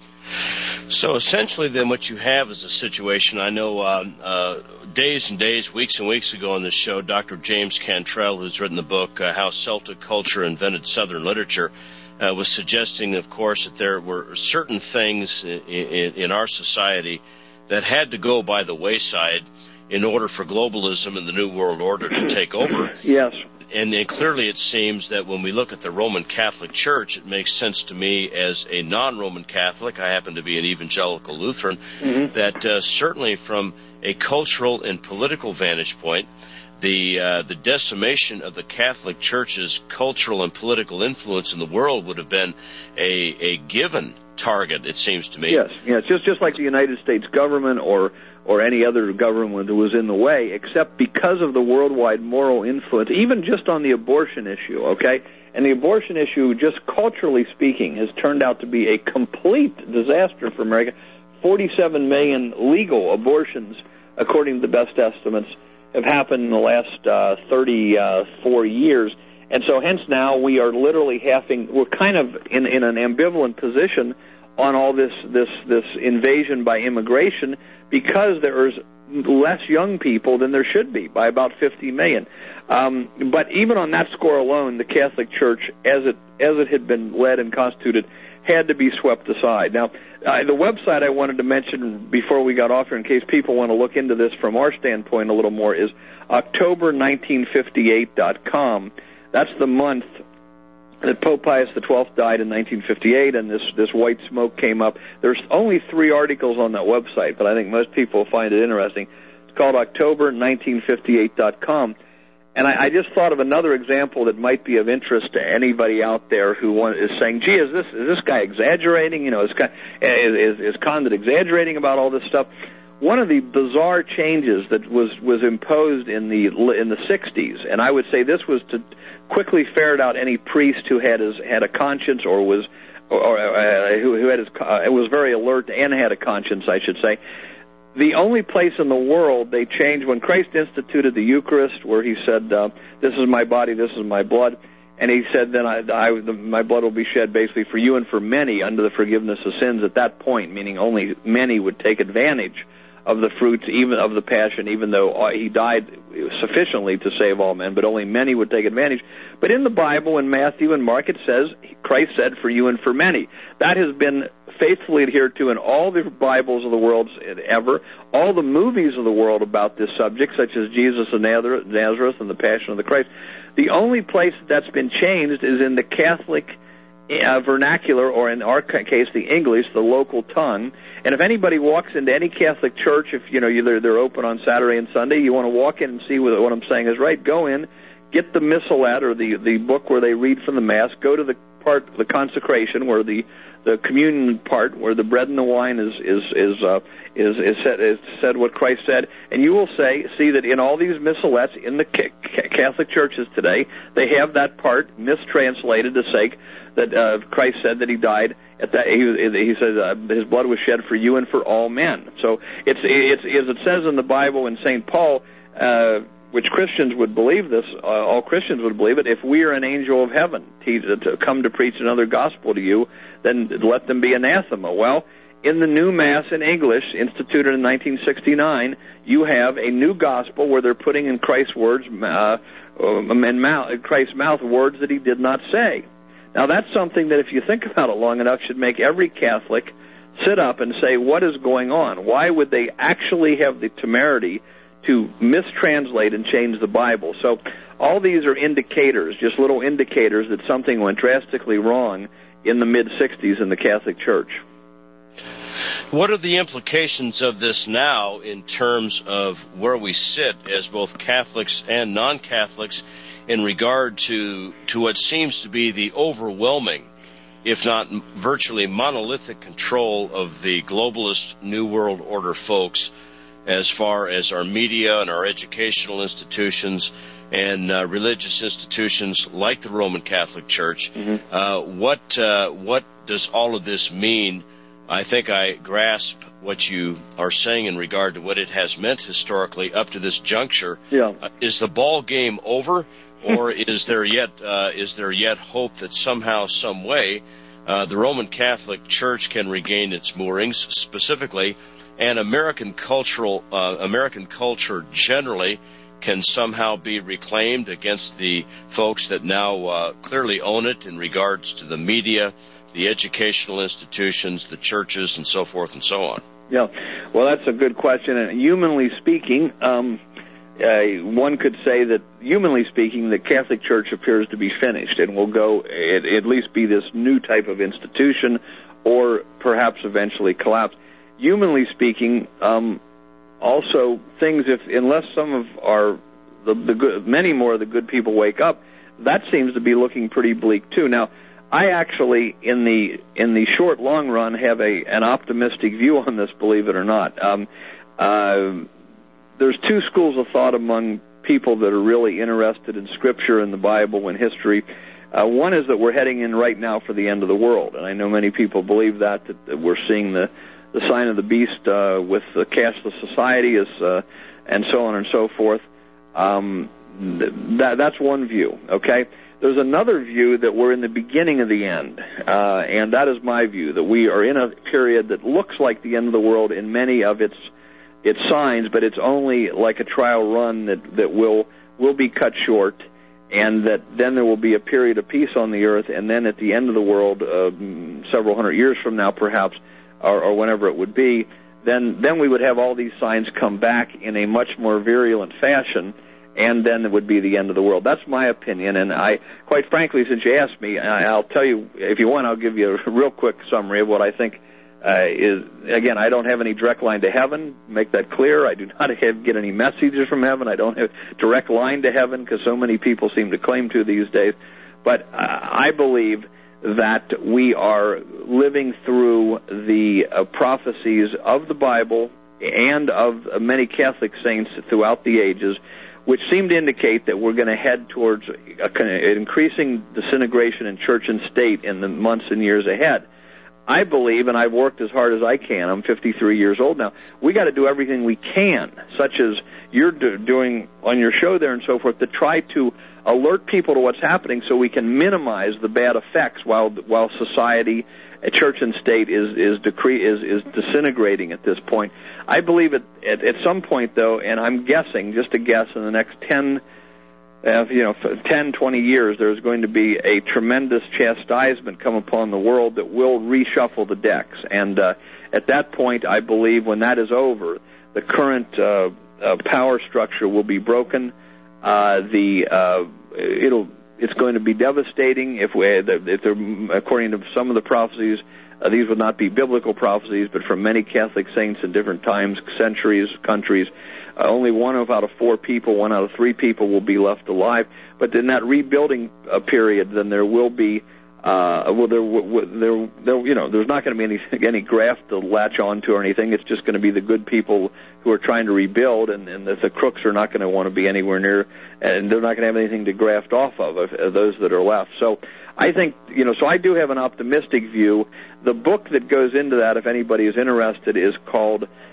So essentially, then, what you have is a situation. I know days and days, weeks and weeks ago on this show, Dr. James Cantrell, who's written the book How Celtic Culture Invented Southern Literature, was suggesting, of course, that there were certain things in our society that had to go by the wayside in order for globalism and the New World Order to take over. Yes. And clearly it seems that when we look at the Roman Catholic Church, it makes sense to me as a non-Roman Catholic, I happen to be an evangelical Lutheran, that certainly from a cultural and political vantage point, the decimation of the Catholic Church's cultural and political influence in the world would have been a given target, it seems to me. Yes, just like the United States government or any other government that was in the way, except because of the worldwide moral influence, even just on the abortion issue, okay? And the abortion issue, just culturally speaking, has turned out to be a complete disaster for America. 47 million legal abortions, according to the best estimates, have happened in the last 34 years. And so hence now we are literally we're kind of in an ambivalent position on all this invasion by immigration, because there's less young people than there should be, by about 50 million. But even on that score alone, the Catholic Church, as it had been led and constituted, had to be swept aside. Now, the website I wanted to mention before we got off here, in case people want to look into this from our standpoint a little more, is October1958.com. That's the month that Pope Pius XII died in 1958, and this white smoke came up. There's only 3 articles on that website, but I think most people find it interesting. It's called October1958.com. And I just thought of another example that might be of interest to anybody out there who is saying, "Gee, is this guy exaggerating? Is Condit exaggerating about all this stuff?" One of the bizarre changes that was imposed in the 60s, and I would say this was to quickly ferret out any priest who had a conscience who was very alert and had a conscience, I should say. The only place in the world they changed, when Christ instituted the Eucharist, where he said, "This is my body, this is my blood," and he said, "Then my blood will be shed basically for you and for many under the forgiveness of sins." At that point, meaning only many would take advantage of the fruits, even of the Passion, even though he died sufficiently to save all men, but only many would take advantage. But in the Bible, in Matthew and Mark, it says, Christ said, "For you and for many." That has been faithfully adhered to in all the Bibles of the world ever, all the movies of the world about this subject, such as Jesus of Nazareth and the Passion of the Christ. The only place that's been changed is in the Catholic vernacular, or in our case, the English, the local tongue. And if anybody walks into any Catholic church, if they're open on Saturday and Sunday, you want to walk in and see what I'm saying is right, go in, get the Missalet, or the book where they read from the Mass, go to the part, the consecration, where the communion part, where the bread and the wine is said what Christ said, and you will see that in all these missalets in the Catholic churches today, they have that part mistranslated to say that Christ said that he died at that. He says his blood was shed for you and for all men. So it's as it says in the Bible in St. Paul. which Christians would believe this, all Christians would believe it, if we are an angel of heaven to come to preach another gospel to you, then let them be anathema. Well, in the new Mass in English, instituted in 1969, you have a new gospel where they're putting in Christ's words, in Christ's mouth, words that he did not say. Now, that's something that, if you think about it long enough, should make every Catholic sit up and say, what is going on? Why would they actually have the temerity to mistranslate and change the Bible? So all these are indicators, just little indicators that something went drastically wrong in the mid-'60s in the Catholic Church. What are the implications of this now in terms of where we sit as both Catholics and non-Catholics in regard to what seems to be the overwhelming, if not virtually monolithic, control of the globalist New World Order folks as far as our media and our educational institutions and religious institutions like the Roman Catholic Church? Mm-hmm. What does all of this mean? I think I grasp what you are saying in regard to what it has meant historically up to this juncture. Yeah. Is the ball game over, or is there yet hope that somehow, some way, the Roman Catholic Church can regain its moorings specifically, and American culture generally can somehow be reclaimed against the folks that now clearly own it in regards to the media, the educational institutions, the churches, and so forth and so on? Yeah, well, that's a good question. And humanly speaking, one could say that, humanly speaking, the Catholic Church appears to be finished and will go at least be this new type of institution, or perhaps eventually collapse. Humanly speaking, also things, unless some of many more of the good people wake up, that seems to be looking pretty bleak too. Now, I actually, in the short, long run, have an optimistic view on this, believe it or not. There's two schools of thought among people that are really interested in Scripture and the Bible and history. One is that we're heading in right now for the end of the world, and I know many people believe that we're seeing the sign of the beast with the cashless society, and so on and so forth. That's one view, okay? There's another view that we're in the beginning of the end, and that is my view, that we are in a period that looks like the end of the world in many of its signs, but it's only like a trial run that will be cut short, and that then there will be a period of peace on the earth, and then at the end of the world, several hundred years from now perhaps, or whenever it would be, then we would have all these signs come back in a much more virulent fashion, and then it would be the end of the world. That's my opinion, and I, quite frankly, since you asked me, I'll tell you, if you want, I'll give you a real quick summary of what I think is, again, I don't have any direct line to heaven, make that clear. I do not get any messages from heaven. I don't have direct line to heaven, because so many people seem to claim to these days. But I believe that we are living through the prophecies of the Bible and of many Catholic saints throughout the ages, which seem to indicate that we're going to head towards an increasing disintegration in church and state in the months and years ahead. I believe, and I've worked as hard as I can, I'm 53 years old now, we got to do everything we can, such as you're doing on your show there and so forth, to try to alert people to what's happening so we can minimize the bad effects while society, church and state is disintegrating at this point. I believe at some point, though, and I'm guessing, just a guess, in the next 10, 20 years, there's going to be a tremendous chastisement come upon the world that will reshuffle the decks. And at that point, I believe, when that is over, the current power structure will be broken. It's going to be devastating if according to some of the prophecies, these would not be biblical prophecies, but from many Catholic saints in different times, centuries, countries. Only one out of 4 people, 1 out of 3 people will be left alive. But in that rebuilding period, then there will be, there's not going to be any graft to latch onto or anything. It's just going to be the good people who are trying to rebuild, and the crooks are not going to want to be anywhere near, and they're not going to have anything to graft off of those that are left. So I think, so I do have an optimistic view. The book that goes into that, if anybody is interested, is called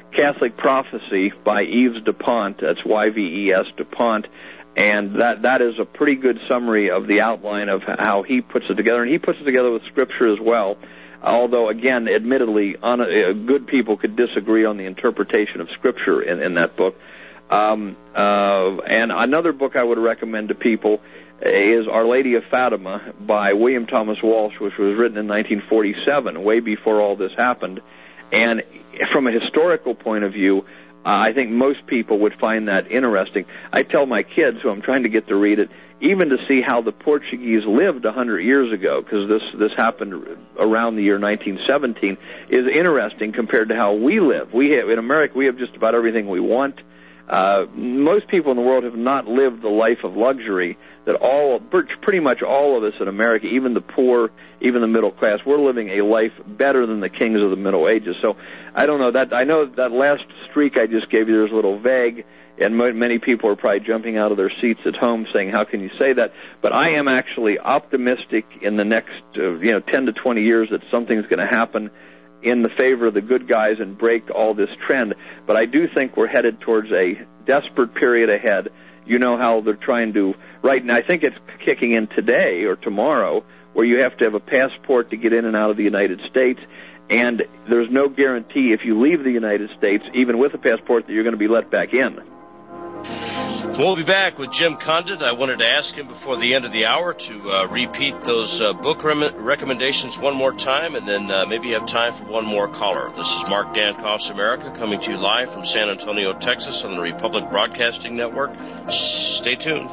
Catholic Prophecy by Yves Dupont. That's Y-V-E-S, Dupont. And that is a pretty good summary of the outline of how he puts it together. And he puts it together with Scripture as well. Although, again, admittedly, good people could disagree on the interpretation of Scripture in that book. And another book I would recommend to people is Our Lady of Fatima by William Thomas Walsh, which was written in 1947, way before all this happened. And from a historical point of view, I think most people would find that interesting. I tell my kids, who I'm trying to get to read it, even to see how the Portuguese lived 100 years ago, because this happened around the year 1917, is interesting compared to how we live. In America, we have just about everything we want. Most people in the world have not lived the life of luxury that pretty much all of us in America, even the poor, even the middle class, we're living a life better than the kings of the Middle Ages. So I don't know that. I know that last streak I just gave you there's a little vague, and many people are probably jumping out of their seats at home saying, "How can you say that?" But I am actually optimistic in the next 10 to 20 years that something's going to happen in the favor of the good guys and break all this trend. But I do think we're headed towards a desperate period ahead. You know how they're trying to, right now, I think it's kicking in today or tomorrow, where you have to have a passport to get in and out of the United States, and there's no guarantee if you leave the United States, even with a passport, that you're going to be let back in. We'll be back with Jim Condit. I wanted to ask him before the end of the hour to repeat those book recommendations one more time, and then maybe have time for one more caller. This is Mark Dankoff's America, coming to you live from San Antonio, Texas, on the Republic Broadcasting Network. Stay tuned.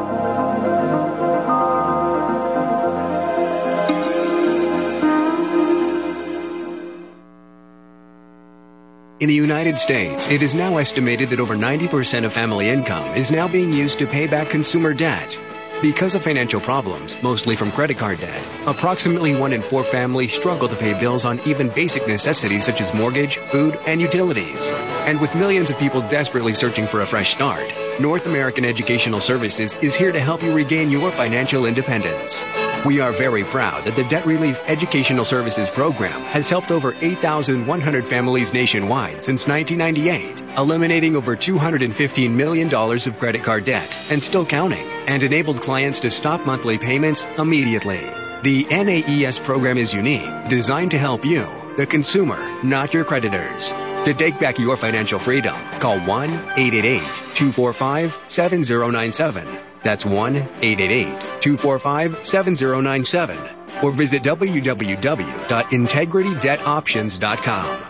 In the United States, it is now estimated that over 90% of family income is now being used to pay back consumer debt. Because of financial problems, mostly from credit card debt, approximately 1 in 4 families struggle to pay bills on even basic necessities such as mortgage, food, and utilities. And with millions of people desperately searching for a fresh start, North American Educational Services is here to help you regain your financial independence. We are very proud that the Debt Relief Educational Services Program has helped over 8,100 families nationwide since 1998, eliminating over $215 million of credit card debt and still counting, and enabled clients to stop monthly payments immediately. The NAES program is unique, designed to help you, the consumer, not your creditors. To take back your financial freedom, call 1-888-245-7097. That's 1-888-245-7097. Or visit www.integritydebtoptions.com.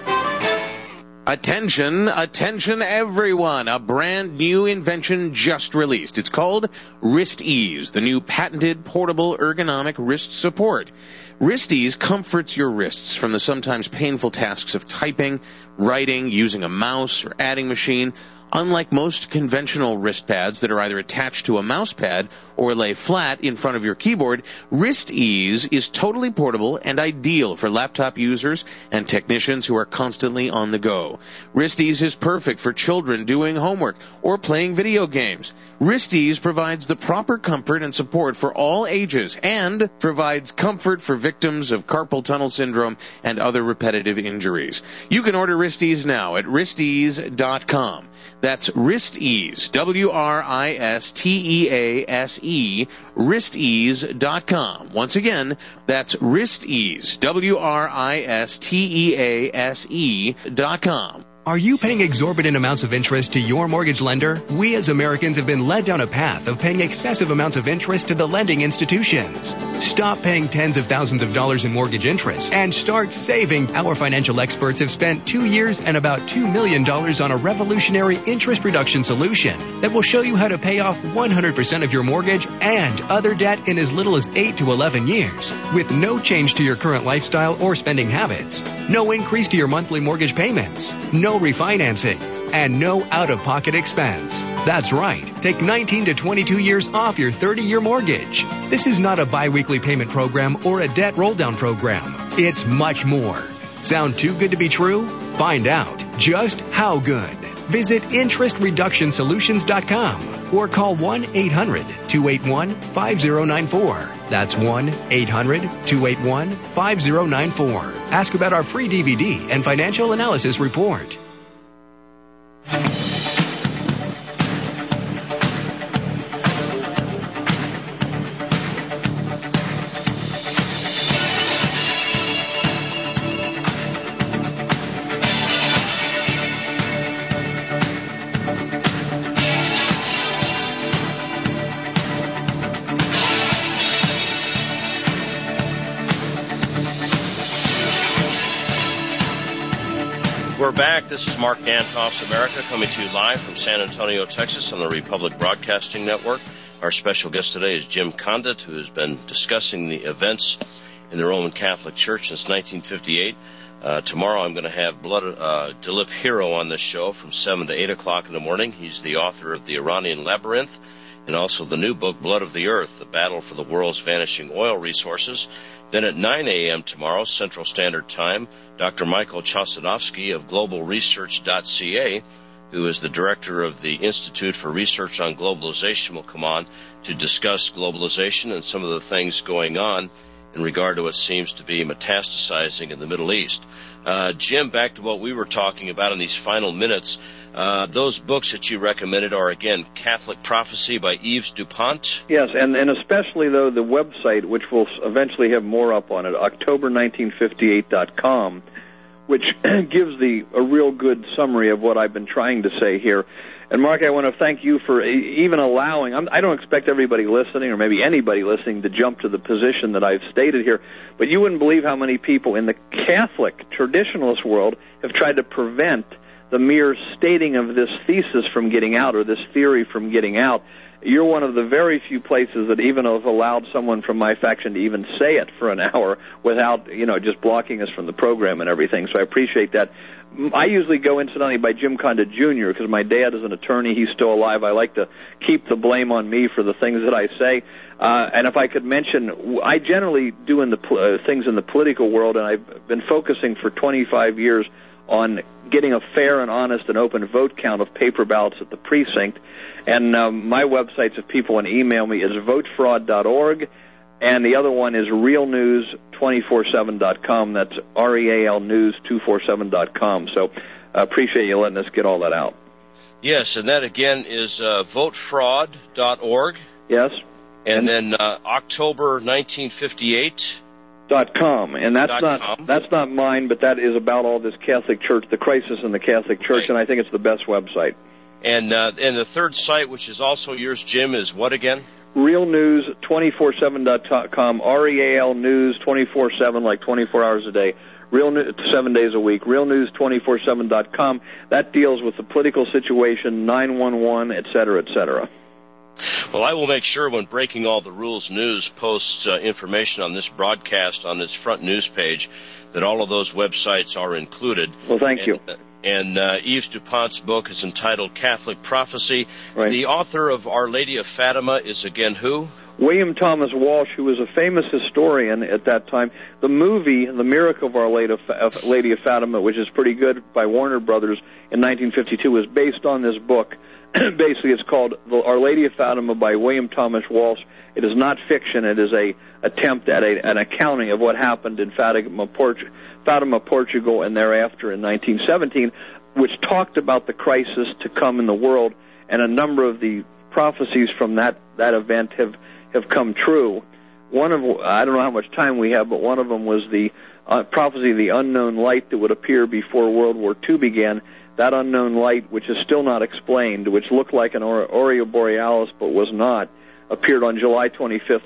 Attention everyone. A brand new invention just released. It's called WristEase, the new patented portable ergonomic wrist support. WristEase comforts your wrists from the sometimes painful tasks of typing, writing, using a mouse, or adding machine. Unlike most conventional wrist pads that are either attached to a mouse pad or lay flat in front of your keyboard, WristEase is totally portable and ideal for laptop users and technicians who are constantly on the go. WristEase is perfect for children doing homework or playing video games. WristEase provides the proper comfort and support for all ages and provides comfort for victims of carpal tunnel syndrome and other repetitive injuries. You can order WristEase now at wristease.com. That's WristEase, WrIstease, wristease.com. Once again, that's WristEase, WrIstease.com. Are you paying exorbitant amounts of interest to your mortgage lender? We as Americans have been led down a path of paying excessive amounts of interest to the lending institutions. Stop paying tens of thousands of dollars in mortgage interest and start saving. Our financial experts have spent 2 years and about $2 million on a revolutionary interest reduction solution that will show you how to pay off 100% of your mortgage and other debt in as little as 8 to 11 years, with no change to your current lifestyle or spending habits, no increase to your monthly mortgage payments, no refinancing, and no out-of-pocket expense. That's right. Take 19 to 22 years off your 30-year mortgage. This is not a bi-weekly payment program or a debt roll-down program. It's much more. Sound too good to be true? Find out just how good. Visit interestreductionsolutions.com or call 1-800-281-5094. That's 1-800-281-5094. Ask about our free DVD and financial analysis report. We're back. This is Mark Dankoff's America, coming to you live from San Antonio, Texas on the Republic Broadcasting Network. Our special guest today is Jim Condit, who has been discussing the events in the Roman Catholic Church since 1958. Tomorrow I'm going to have Dilip Hero on this show from 7 to 8 o'clock in the morning. He's the author of The Iranian Labyrinth and also the new book, Blood of the Earth, The Battle for the World's Vanishing Oil Resources. Then at 9 a.m. tomorrow, Central Standard Time, Dr. Michael Chosadovsky of globalresearch.ca, who is the director of the Institute for Research on Globalization, will come on to discuss globalization and some of the things going on in regard to what seems to be metastasizing in the Middle East. Jim, back to what we were talking about in these final minutes, those books that you recommended are, again, Catholic Prophecy by Yves Dupont. Yes, and especially, though, the website, which will eventually have more up on it, October1958.com, which gives a real good summary of what I've been trying to say here. And, Mark, I want to thank you for even allowing, I don't expect everybody listening, or maybe anybody listening, to jump to the position that I've stated here, but you wouldn't believe how many people in the Catholic traditionalist world have tried to prevent the mere stating of this thesis from getting out, or this theory from getting out. You're one of the very few places that even have allowed someone from my faction to even say it for an hour without, just blocking us from the program and everything, so I appreciate that. I usually go, incidentally, by Jim Condit Jr., because my dad is an attorney. He's still alive. I like to keep the blame on me for the things that I say. And if I could mention, I generally do things in the political world, and I've been focusing for 25 years on getting a fair and honest and open vote count of paper ballots at the precinct. And my websites, if people want to email me, is votefraud.org. And the other one is realnews247.com. That's realnews247.com. So I appreciate you letting us get all that out. Yes, and that again is votefraud.org. Yes. And then October1958.com. And that's not mine, but that is about all this Catholic Church, the crisis in the Catholic Church, right. And I think it's the best website. And the third site, which is also yours, Jim, is what again? realnews247.com, REAL News 24/7, like 24 hours a day. Real News, 7 days a week. realnews247.com. That deals with the political situation, 911, et cetera, et cetera. Well, I will make sure when Breaking All the Rules News posts information on this broadcast on its front news page that all of those websites are included. Well, thank you. And Yves Dupont's book is entitled Catholic Prophecy. Right. The author of Our Lady of Fatima is, again, who? William Thomas Walsh, who was a famous historian at that time. The movie, The Miracle of Our Lady of Fatima, which is pretty good, by Warner Brothers in 1952, was based on this book. Basically, it's called Our Lady of Fatima by William Thomas Walsh. It is not fiction. It is a attempt at an accounting of what happened in Fatima, Portugal, and thereafter in 1917, which talked about the crisis to come in the world, and a number of the prophecies from that event have come true. I don't know how much time we have, but one of them was the prophecy of the unknown light that would appear before World War II began. That unknown light, which is still not explained, which looked like an Aurora Borealis but was not, appeared on July 25th,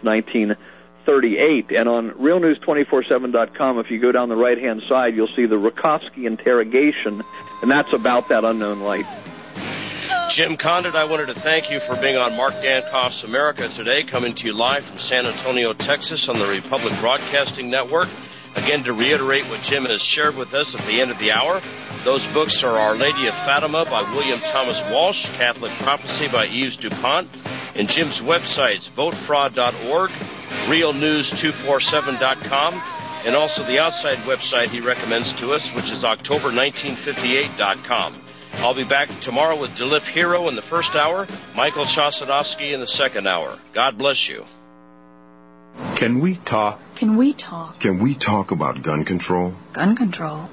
1938. And on realnews247.com, if you go down the right-hand side, you'll see the Rakovsky interrogation, and that's about that unknown light. Jim Condit, I wanted to thank you for being on Mark Dankoff's America today, coming to you live from San Antonio, Texas on the Republic Broadcasting Network. Again, to reiterate what Jim has shared with us at the end of the hour, those books are Our Lady of Fatima by William Thomas Walsh, Catholic Prophecy by Yves Dupont, and Jim's websites, votefraud.org, realnews247.com, and also the outside website he recommends to us, which is October1958.com. I'll be back tomorrow with Dilip Hero in the first hour, Michael Chosadovsky in the second hour. God bless you. Can we talk? Can we talk? Can we talk about gun control? Gun control?